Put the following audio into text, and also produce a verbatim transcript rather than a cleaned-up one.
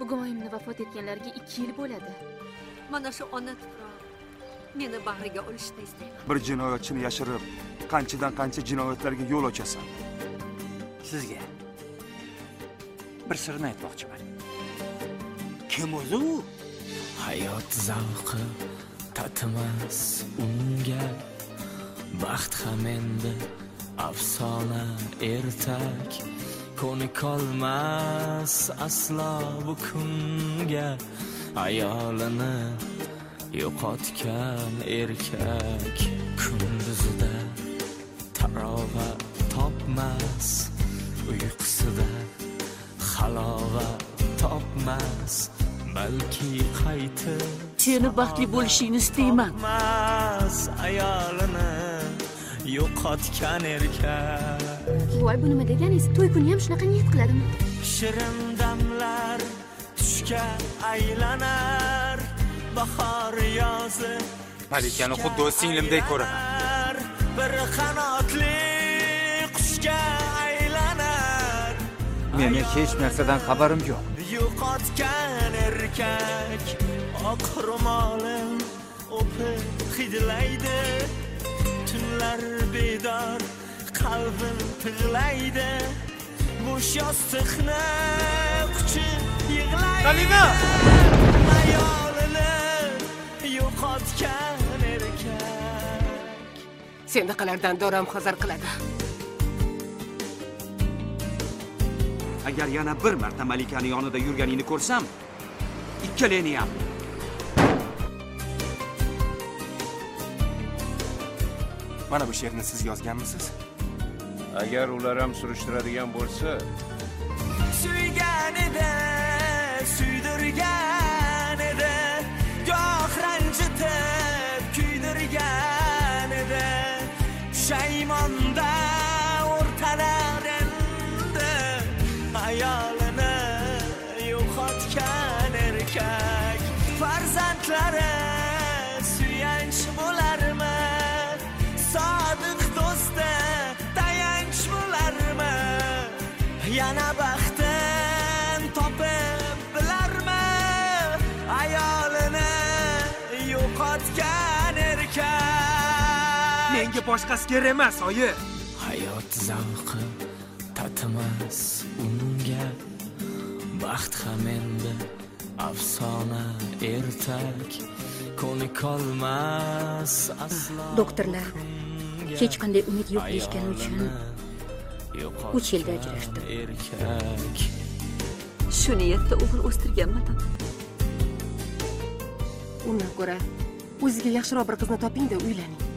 Bugun oyimni vafot etganlariga ikki yil bo'ladi. Mana shu ona tuproq meni bag'riga olishni istayman. Bir jinoyatchini yashirib, qanchadan qancha jinoyatlarga yo'l ochasan. Sizga bir sirni aytmoqchiman. Kim o'zi u? Hayot zavqi tatimas unga, baxt ham endi afsona ertak, ko'nikolmas aslo bu kunga, ayolini yo'qotgan erkak kunduzida tarovat topmas, uyqusida halovat topmas, balki qaytib seni baxtli bo'lishingni istayman. Ayolini yo'qotgan erkak. Voy, bu nima deganingiz? To'y kuni ham shunaqa niyat qiladimi? Shirin damlar tushga aylanar, bahor yozi Malikani xuddi o'z singlimdek ko'raman. Bir qanotli qushga aylanar. Meni hech narsadan xabarim yo'q. Yo'qotgan erkak oq ro'molim o'pib hidlaydi, tunlar bedor qalbim tig'laydi, bo'sh yostiqni quchib yig'laydi. Salima! Ayolini yo'qotgan erkak. Senaqalardan doram hazar qiladi. Agar yana bir marta Malikani yonida yurganingni ko'rsam, ikkalangni ham. Mana bu she'rni siz yozganmisiz? Agar ular ham surishtiradigan bo'lsa, Suyganida, suydirganida, goh ranjitib kuydirganida, shaymonda o'rtalar endi, ayolini yo'qotgan erkak. Farzandlari suyanch bo'larmi? Sodiq do'sti tayanch bo'larmi? Yana baxtin topib bilarmi? Ayolini yo'qotgan erkak. Menga boshqasi kerak emas, oyi. Hayot zavqi tatimas unga, baxt ham endi afsona ertak, ko'nikolmas aslo. Doktorlar hech qanday umid yo'q deyishgani uchun uch yilda ajrashdim. Erkak Shu niyatda o'g'il o'stirganmidim. Undan ko'ra o'ziga yaxshiroq bir qizni toping-da uylaning.